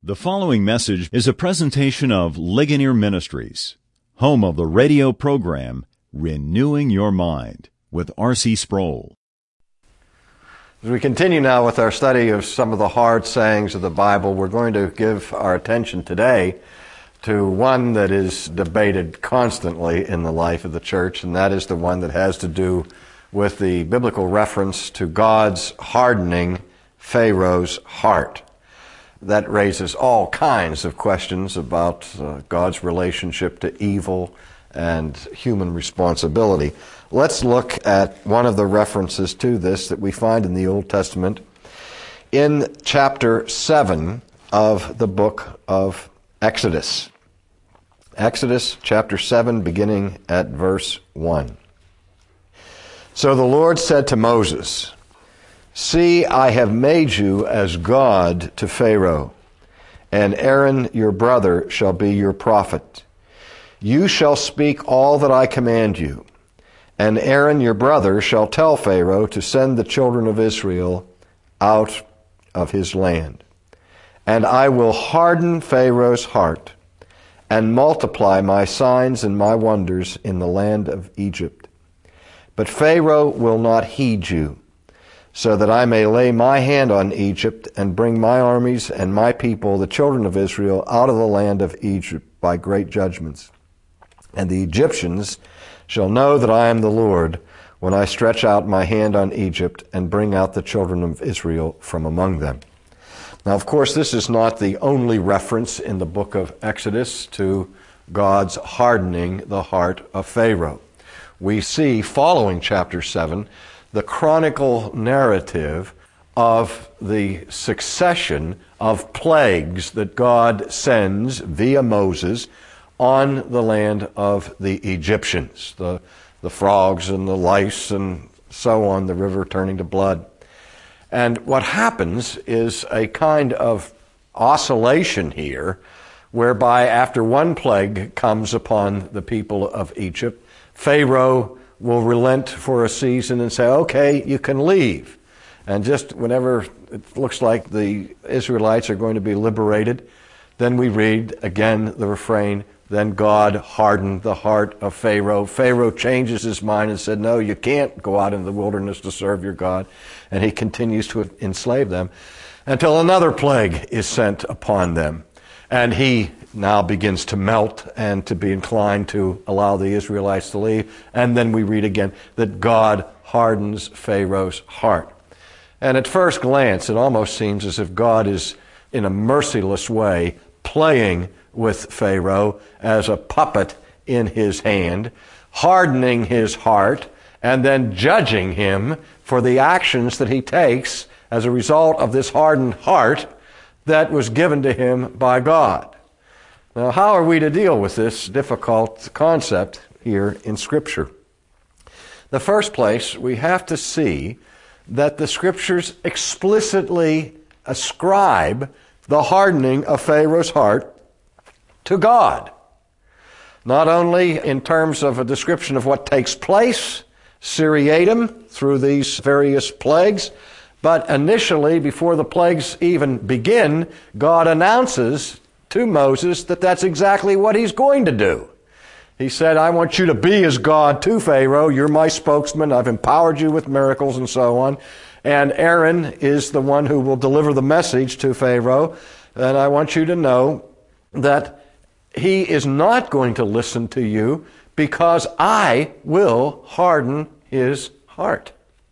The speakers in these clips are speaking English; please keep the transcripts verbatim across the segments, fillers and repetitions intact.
The following message is a presentation of Ligonier Ministries, home of the radio program Renewing Your Mind with R C Sproul. As we continue now with our study of some of the hard sayings of the Bible, we're going to give our attention today to one that is debated constantly in the life of the church, and that is the one that has to do with the biblical reference to God's hardening Pharaoh's heart. That raises all kinds of questions about uh, God's relationship to evil and human responsibility. Let's look at one of the references to this that we find in the Old Testament in chapter seven of the book of Exodus. Exodus chapter seven, beginning at verse one. So the Lord said to Moses, "See, I have made you as God to Pharaoh, and Aaron your brother shall be your prophet. You shall speak all that I command you, and Aaron your brother shall tell Pharaoh to send the children of Israel out of his land. And I will harden Pharaoh's heart, and multiply my signs and my wonders in the land of Egypt. But Pharaoh will not heed you, so that I may lay my hand on Egypt and bring my armies and my people, the children of Israel, out of the land of Egypt by great judgments. And the Egyptians shall know that I am the Lord when I stretch out my hand on Egypt and bring out the children of Israel from among them." Now, of course, this is not the only reference in the book of Exodus to God's hardening the heart of Pharaoh. We see, following chapter seven, the chronicle narrative of the succession of plagues that God sends via Moses on the land of the Egyptians, the, the frogs and the lice and so on, the river turning to blood. And what happens is a kind of oscillation here, whereby after one plague comes upon the people of Egypt, Pharaoh will relent for a season and say, okay, you can leave. And just whenever it looks like the Israelites are going to be liberated, then we read again the refrain, "Then God hardened the heart of Pharaoh." Pharaoh changes his mind and said, no, you can't go out in the wilderness to serve your God. And he continues to enslave them until another plague is sent upon them. And he now begins to melt and to be inclined to allow the Israelites to leave. And then we read again that God hardens Pharaoh's heart. And at first glance, it almost seems as if God is, in a merciless way, playing with Pharaoh as a puppet in his hand, hardening his heart, and then judging him for the actions that he takes as a result of this hardened heart that was given to him by God. Now, how are we to deal with this difficult concept here in Scripture? The first place, we have to see that the Scriptures explicitly ascribe the hardening of Pharaoh's heart to God. Not only in terms of a description of what takes place, seriatim, through these various plagues, but initially, before the plagues even begin, God announces to Moses that that's exactly what he's going to do. He said, I want you to be as God to Pharaoh. You're my spokesman. I've empowered you with miracles and so on. And Aaron is the one who will deliver the message to Pharaoh. And I want you to know that he is not going to listen to you because I will harden his heart.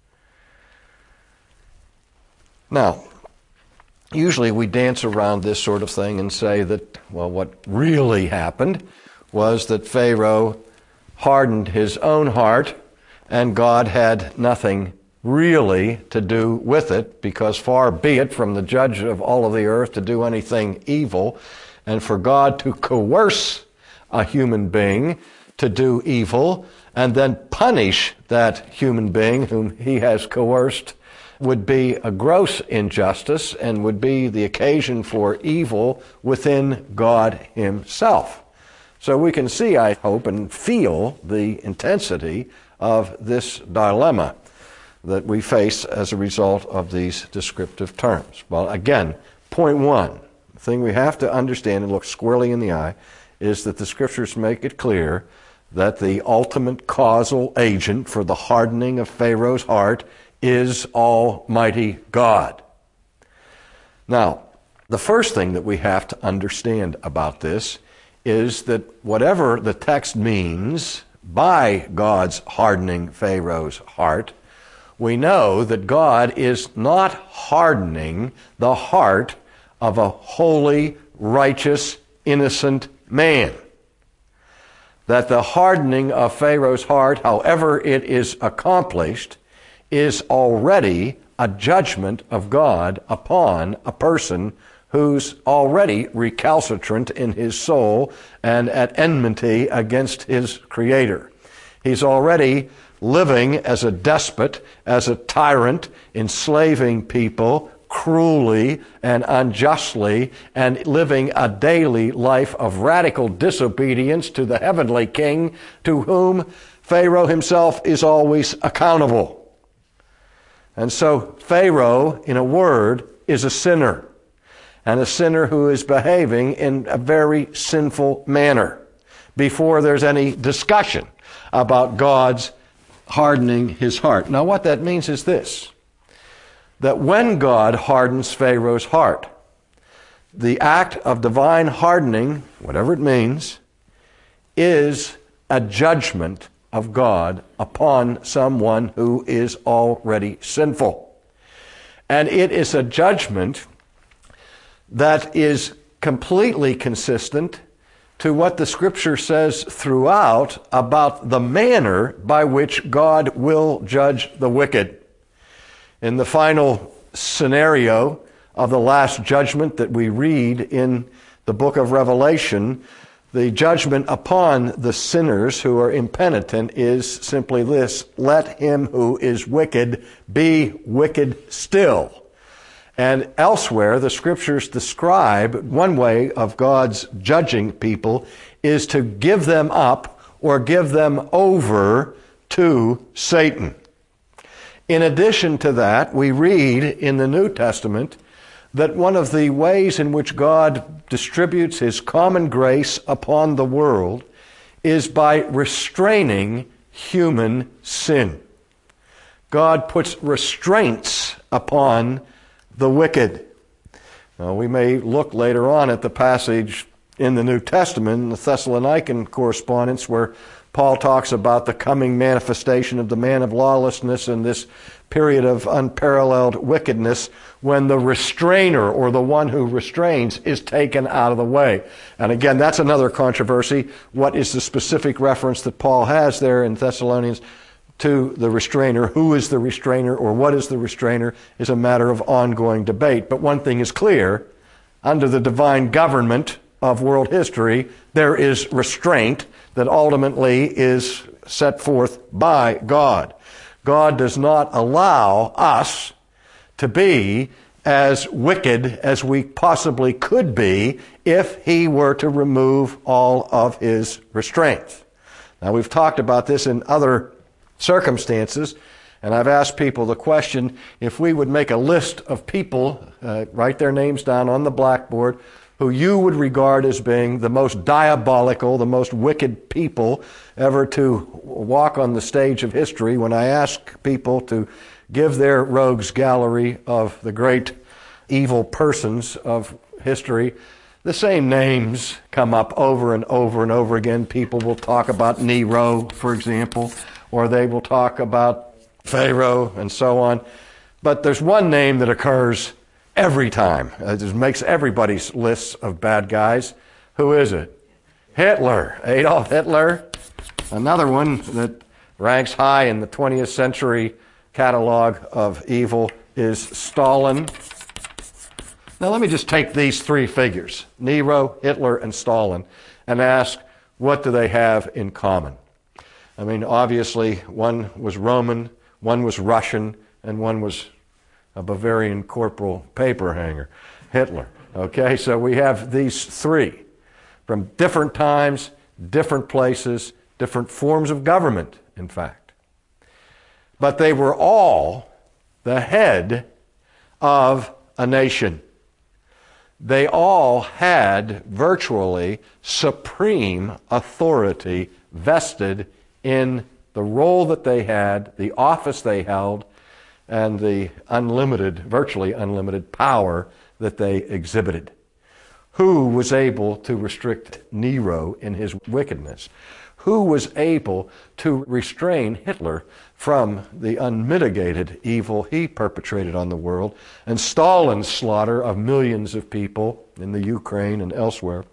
Now, usually we dance around this sort of thing and say that, well, what really happened was that Pharaoh hardened his own heart and God had nothing really to do with it, because far be it from the judge of all of the earth to do anything evil, and for God to coerce a human being to do evil and then punish that human being whom he has coerced would be a gross injustice and would be the occasion for evil within God himself. So we can see, I hope, and feel the intensity of this dilemma that we face as a result of these descriptive terms. Well, again, point one, thing we have to understand and look squarely in the eye is that the Scriptures make it clear that the ultimate causal agent for the hardening of Pharaoh's heart is Almighty God. Now, the first thing that we have to understand about this is that whatever the text means by God's hardening Pharaoh's heart, we know that God is not hardening the heart of a holy, righteous, innocent man. That the hardening of Pharaoh's heart, however it is accomplished, is already a judgment of God upon a person who's already recalcitrant in his soul and at enmity against his Creator. He's already living as a despot, as a tyrant, enslaving people cruelly and unjustly, and living a daily life of radical disobedience to the heavenly King, to whom Pharaoh himself is always accountable. And so Pharaoh, in a word, is a sinner, and a sinner who is behaving in a very sinful manner before there's any discussion about God's hardening his heart. Now, what that means is this, that when God hardens Pharaoh's heart, the act of divine hardening, whatever it means, is a judgment of God upon someone who is already sinful. And it is a judgment that is completely consistent to what the Scripture says throughout about the manner by which God will judge the wicked. In the final scenario of the last judgment that we read in the book of Revelation, the judgment upon the sinners who are impenitent is simply this: let him who is wicked be wicked still. And elsewhere, the Scriptures describe one way of God's judging people is to give them up or give them over to Satan. In addition to that, we read in the New Testament that one of the ways in which God distributes His common grace upon the world is by restraining human sin. God puts restraints upon the wicked. Now, we may look later on at the passage in the New Testament, in the Thessalonican correspondence, where Paul talks about the coming manifestation of the man of lawlessness and this period of unparalleled wickedness when the restrainer, or the one who restrains, is taken out of the way. And again, that's another controversy. What is the specific reference that Paul has there in Thessalonians to the restrainer? Who is the restrainer, or what is the restrainer, is a matter of ongoing debate. But one thing is clear: under the divine government of world history, there is restraint that ultimately is set forth by God. God does not allow us to be as wicked as we possibly could be if He were to remove all of His restraints. Now, we've talked about this in other circumstances, and I've asked people the question, if we would make a list of people, uh, write their names down on the blackboard, who you would regard as being the most diabolical, the most wicked people ever to walk on the stage of history. When I ask people to give their rogues gallery of the great evil persons of history, the same names come up over and over and over again. People will talk about Nero, for example, or they will talk about Pharaoh and so on. But there's one name that occurs every time. It just makes everybody's lists of bad guys. Who is it? Hitler. Adolf Hitler. Another one that ranks high in the twentieth century catalog of evil is Stalin. Now let me just take these three figures, Nero, Hitler, and Stalin, and ask, what do they have in common? I mean, obviously, one was Roman, one was Russian, and one was a Bavarian corporal paper hanger, Hitler. Okay, so we have these three from different times, different places, different forms of government, in fact. But they were all the head of a nation. they all had virtually supreme authority vested in the role that they had, the office they held, and the unlimited, virtually unlimited power that they exhibited. Who was able to restrict Nero in his wickedness? Who was able to restrain Hitler from the unmitigated evil he perpetrated on the world, and Stalin's slaughter of millions of people in the Ukraine and elsewhere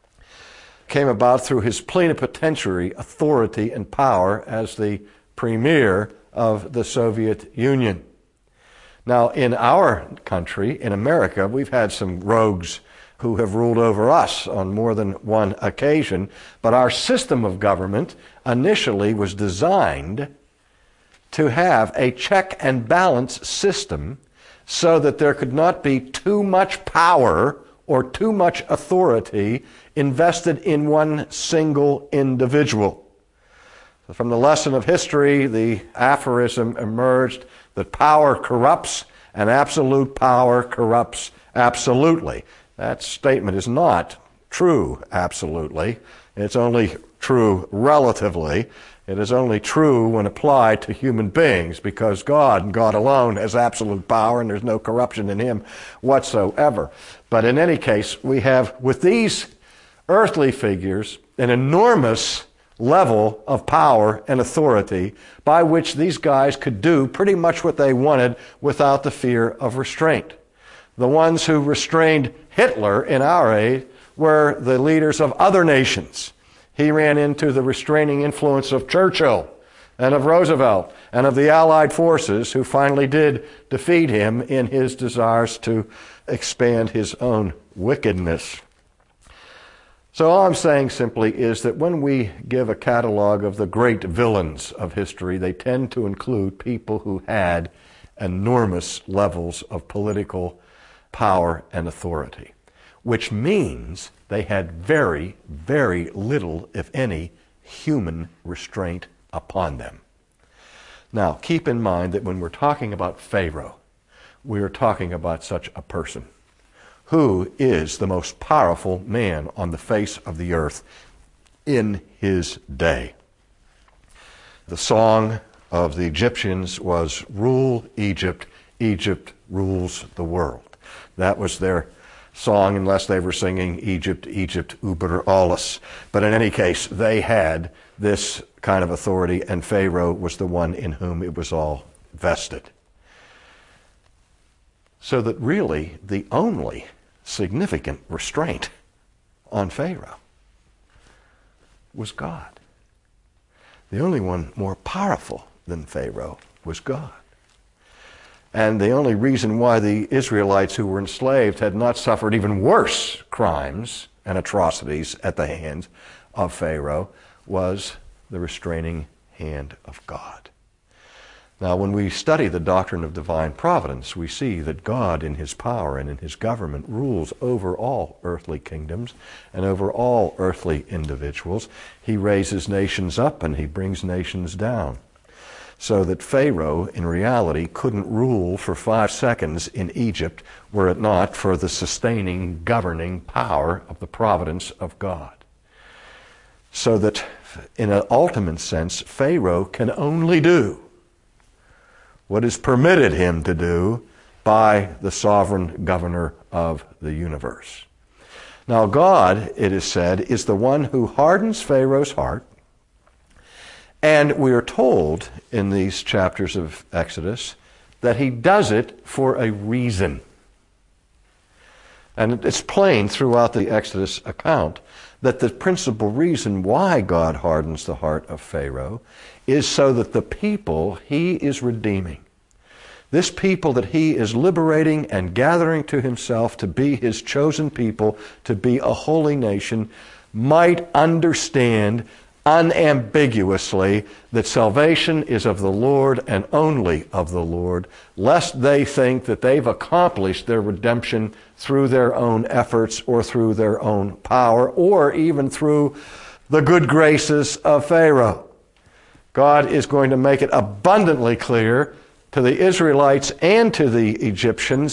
came about through his plenipotentiary authority and power as the premier of the Soviet Union. Now, in our country, in America, we've had some rogues who have ruled over us on more than one occasion, but our system of government initially was designed to have a check and balance system so that there could not be too much power or too much authority invested in one single individual. From the lesson of history, the aphorism emerged that power corrupts and absolute power corrupts absolutely. That statement is not true absolutely. It's only true relatively. It is only true when applied to human beings, because God and God alone has absolute power and there's no corruption in him whatsoever. But in any case, we have with these earthly figures an enormous level of power and authority by which these guys could do pretty much what they wanted without the fear of restraint. The ones who restrained Hitler in our age were the leaders of other nations. He ran into the restraining influence of Churchill and of Roosevelt and of the Allied forces, who finally did defeat him in his desires to expand his own wickedness. So all I'm saying simply is that when we give a catalog of the great villains of history, they tend to include people who had enormous levels of political power and authority, which means they had very, very little, if any, human restraint upon them. Now, keep in mind that when we're talking about Pharaoh, we are talking about such a person who is the most powerful man on the face of the earth in his day. The song of the Egyptians was, "Rule Egypt, Egypt rules the world." That was their song, unless they were singing Egypt, Egypt, über alles. But in any case, they had this kind of authority, and Pharaoh was the one in whom it was all vested. So that really the only significant restraint on Pharaoh was God. The only one more powerful than Pharaoh was God. And the only reason why the Israelites who were enslaved had not suffered even worse crimes and atrocities at the hands of Pharaoh was the restraining hand of God. Now, when we study the doctrine of divine providence, we see that God in his power and in his government rules over all earthly kingdoms and over all earthly individuals. He raises nations up and he brings nations down. So that Pharaoh, in reality, couldn't rule for five seconds in Egypt were it not for the sustaining, governing power of the providence of God. So that, in an ultimate sense, Pharaoh can only do what is permitted him to do by the sovereign governor of the universe. Now, God, it is said, is the one who hardens Pharaoh's heart. And we are told in these chapters of Exodus that he does it for a reason. And it's plain throughout the Exodus account that the principal reason why God hardens the heart of Pharaoh is so that the people he is redeeming, this people that he is liberating and gathering to himself to be his chosen people, to be a holy nation, might understand unambiguously that salvation is of the Lord and only of the Lord, lest they think that they've accomplished their redemption through their own efforts or through their own power or even through the good graces of Pharaoh. God is going to make it abundantly clear to the Israelites and to the Egyptians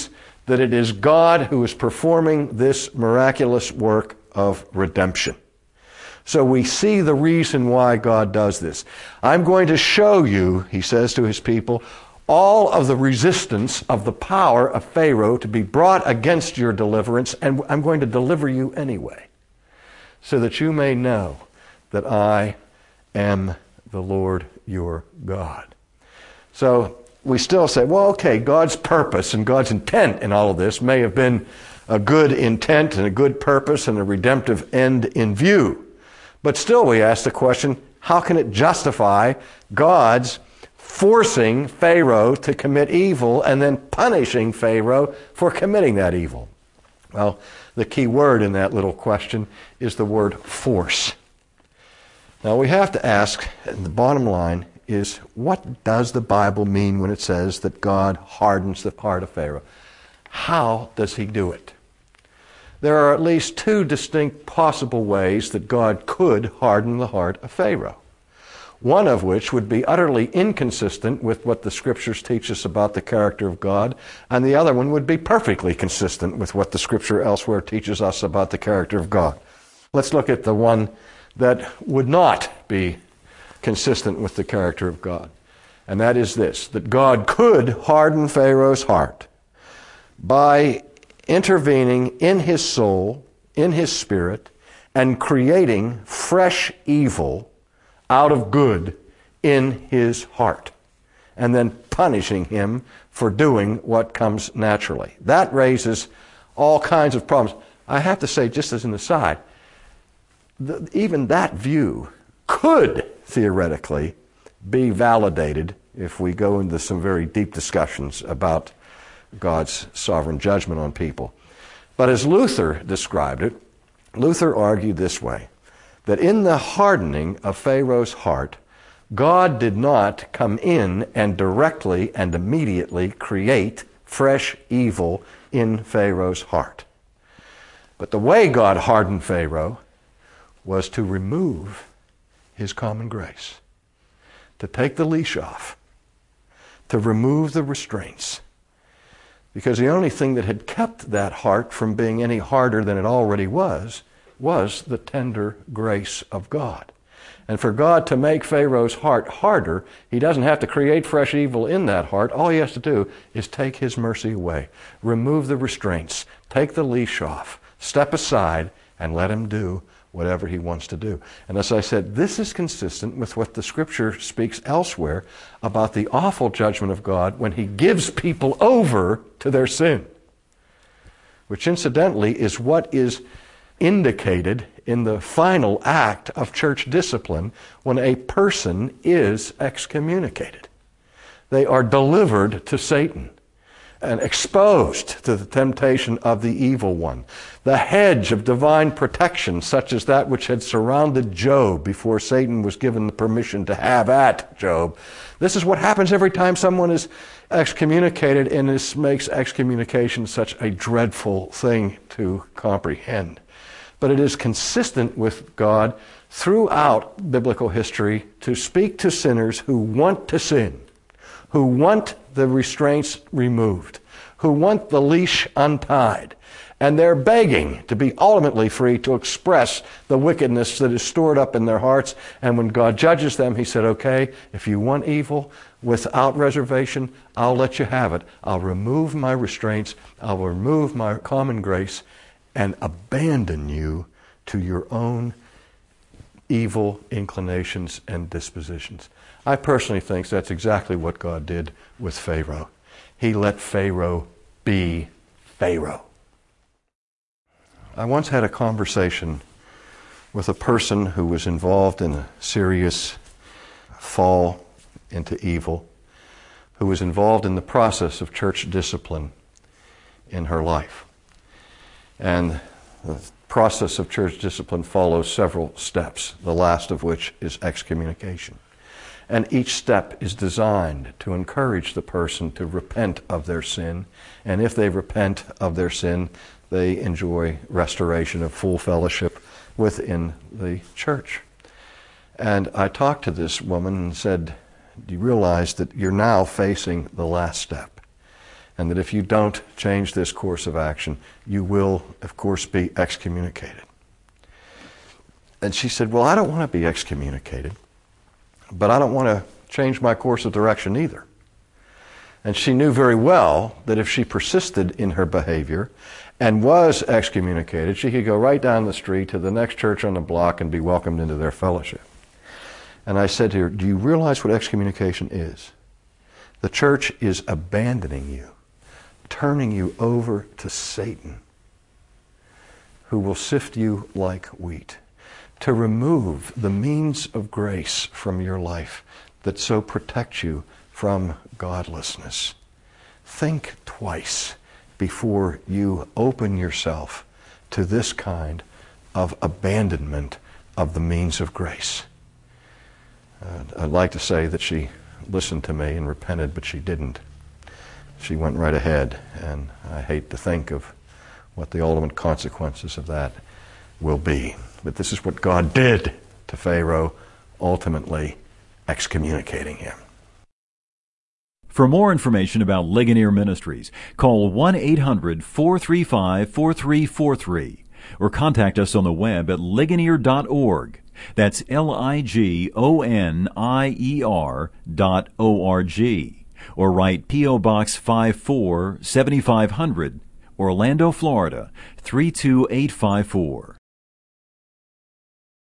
that it is God who is performing this miraculous work of redemption. So we see the reason why God does this. I'm going to show you, he says to his people, all of the resistance of the power of Pharaoh to be brought against your deliverance, and I'm going to deliver you anyway, so that you may know that I am the Lord your God. So we still say, well, okay, God's purpose and God's intent in all of this may have been a good intent and a good purpose and a redemptive end in view. But still we ask the question, how can it justify God's forcing Pharaoh to commit evil and then punishing Pharaoh for committing that evil? Well, the key word in that little question is the word force. Now we have to ask, and the bottom line is, what does the Bible mean when it says that God hardens the heart of Pharaoh? How does he do it? There are at least two distinct possible ways that God could harden the heart of Pharaoh. One of which would be utterly inconsistent with what the Scriptures teach us about the character of God, and the other one would be perfectly consistent with what the Scripture elsewhere teaches us about the character of God. Let's look at the one that would not be consistent with the character of God. And that is this, that God could harden Pharaoh's heart by intervening in his soul, in his spirit, and creating fresh evil out of good in his heart, and then punishing him for doing what comes naturally. That raises all kinds of problems. I have to say, just as an aside, the, even that view could theoretically be validated if we go into some very deep discussions about God's sovereign judgment on people. But as Luther described it, Luther argued this way, that in the hardening of Pharaoh's heart, God did not come in and directly and immediately create fresh evil in Pharaoh's heart. But the way God hardened Pharaoh was to remove his common grace, to take the leash off, to remove the restraints. Because the only thing that had kept that heart from being any harder than it already was, was the tender grace of God. And for God to make Pharaoh's heart harder, he doesn't have to create fresh evil in that heart. All he has to do is take his mercy away, remove the restraints, take the leash off, step aside, and let him do whatever he wants to do. And as I said, this is consistent with what the Scripture speaks elsewhere about the awful judgment of God when he gives people over to their sin, which incidentally is what is indicated in the final act of church discipline when a person is excommunicated. They are delivered to Satan and exposed to the temptation of the evil one. The hedge of divine protection, such as that which had surrounded Job before Satan was given the permission to have at Job. This is what happens every time someone is excommunicated, and this makes excommunication such a dreadful thing to comprehend. But it is consistent with God throughout biblical history to speak to sinners who want to sin, who want the restraints removed, who want the leash untied, and they're begging to be ultimately free to express the wickedness that is stored up in their hearts. And when God judges them, he said, okay, if you want evil without reservation, I'll let you have it. I'll remove my restraints, I'll remove my common grace, and abandon you to your own evil inclinations and dispositions. I personally think that's exactly what God did with Pharaoh. He let Pharaoh be Pharaoh. I once had a conversation with a person who was involved in a serious fall into evil, who was involved in the process of church discipline in her life. And the process of church discipline follows several steps, the last of which is excommunication. And each step is designed to encourage the person to repent of their sin. And if they repent of their sin, they enjoy restoration of full fellowship within the church. And I talked to this woman and said, do you realize that you're now facing the last step? and that if you don't change this course of action, you will, of course, be excommunicated. And she said, well, I don't want to be excommunicated, but I don't want to change my course of direction either. And she knew very well that if she persisted in her behavior and was excommunicated, she could go right down the street to the next church on the block and be welcomed into their fellowship. And I said to her, do you realize what excommunication is? The church is abandoning you, turning you over to Satan, who will sift you like wheat, to remove the means of grace from your life that so protect you from godlessness. Think twice before you open yourself to this kind of abandonment of the means of grace. Uh, I'd like to say that she listened to me and repented, but she didn't. She went right ahead, and I hate to think of what the ultimate consequences of that will be. But this is what God did to Pharaoh, ultimately excommunicating him. For more information about Ligonier Ministries, call one eight hundred, four three five, four three four three or contact us on the web at ligonier dot org. That's L I G O N I E R dot O R G. Or write P O. Box five four, seventy-five hundred, Orlando, Florida, three two eight five four.